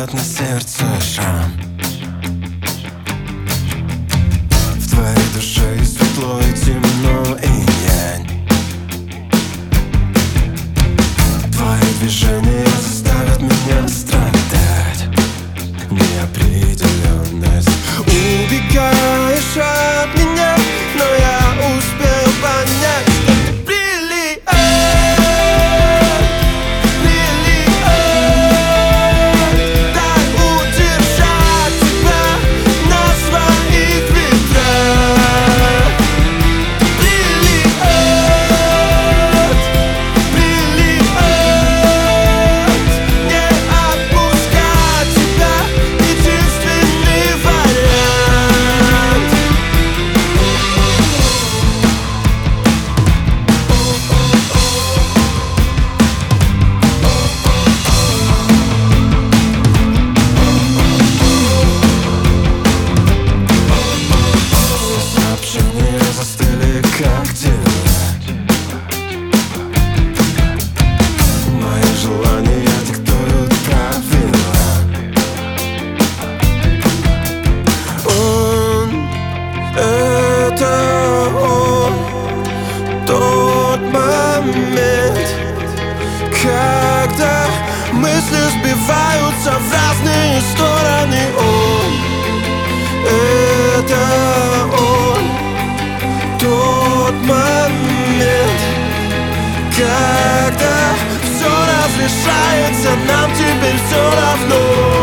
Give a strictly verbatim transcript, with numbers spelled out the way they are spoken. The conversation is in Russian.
оставят на сердце шрам. В твоей душе и светло, и темно, и янь. Твои движения заставят меня страдать. Неопределенность. Убегаешь от меня, но я успел понять, что ты бриллиант, бриллиант. Дай удержать тебя на своих ветрах. Бриллиант, бриллиант. Не отпускать тебя — единственный вариант. Сообщения застыли, как дела. Мои желания диктуют правила. Он, это он, тот момент, когда мысли сбиваются в разные стороны. Он, это он, тот момент, когда все разрешается, нам теперь все равно.